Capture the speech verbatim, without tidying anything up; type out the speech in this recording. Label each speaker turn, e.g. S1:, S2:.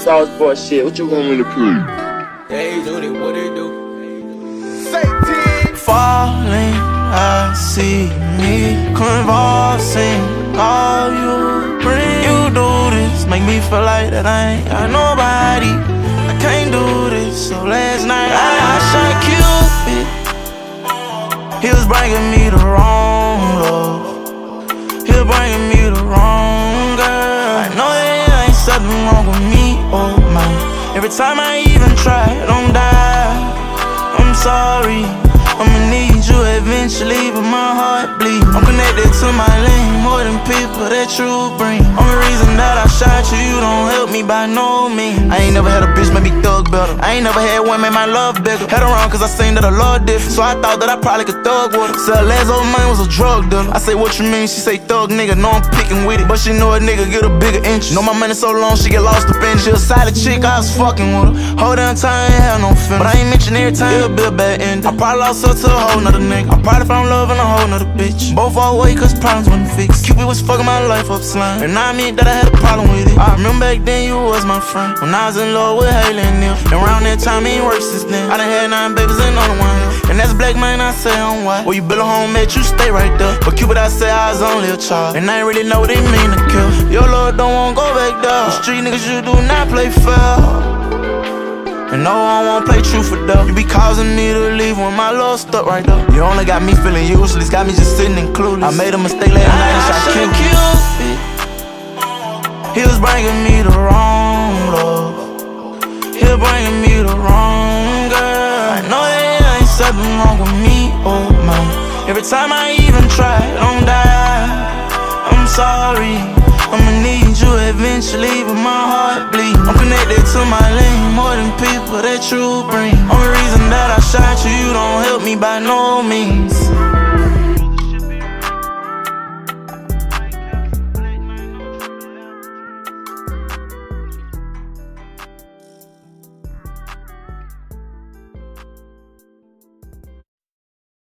S1: sauce boy shit. What you want me to play?
S2: Hey, do they, what they do?
S3: Falling, I see me convulsing. All you bring, you do this, make me feel like that I ain't got nobody. I can't do this, so last night I, I shot Cupid. He was bringing me the wrong love. He was bringing me the wrong girl. I know there ain't something wrong with me, oh my. Every time I even try, don't die. I'm sorry. I'ma need you eventually, but my heart bleed. I'm connected to my lane more than people that you bring. Only reason that I shot you, you don't help me by no means. I ain't never had a bitch make me thug better. I ain't never had one make my love bigger. Had her wrong cause I seen that I love different, so I thought that I probably could thug with her. Said last over mine was a drug dealer. I say what you mean, she say thug nigga. Know I'm picking with it, but she know a nigga get a bigger inch. Know my money so long she get lost up in it. She a solid chick, I was fucking with her. Whole damn time I ain't had no feelings, but I ain't mention every time it'll be a bad ending. I probably lost her to a whole nother nigga. I probably found love in a whole nother bitch. Both all away cause problems wasn't fixed. Cupid was fucking my life up slime, and I mean that I had a problem with it. I remember back then you was my friend, when I was in love with Haley and Neil. And around that time he ain't worked since then. I done had nine babies and only one hill. And that's black man I say I'm white. Well you build a home mate, you stay right there. But Cupid I say I was only a child, and I ain't really know what they mean to kill. Your lord don't wanna go back there. The street niggas you do not play fair. And no, I won't play truth or dare. You be causing me to leave when my love stuck right there. You only got me feeling useless, got me just sitting and clueless. I made a mistake last night and shot Cupid. He was bringing me the wrong love. He was bringing me the wrong girl. I know there ain't something wrong with me, oh my. Every time I even try, don't die. I'm sorry. I'ma need you eventually, but my heart bleed. I'm connected to my lane more than people that you bring. Only reason that I shot you, you don't help me by no means.